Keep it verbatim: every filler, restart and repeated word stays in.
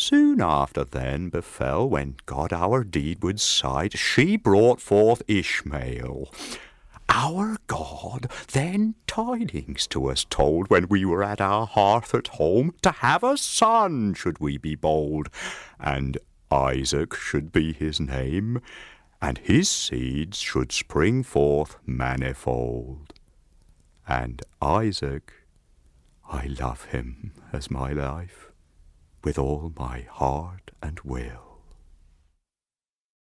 Soon after then befell, when God our deed would sight, she brought forth Ishmael. Our God then tidings to us told, when we were at our hearth at home, to have a son should we be bold, and Isaac should be his name, and his seeds should spring forth manifold. And Isaac, I love him as my life, with all my heart and will.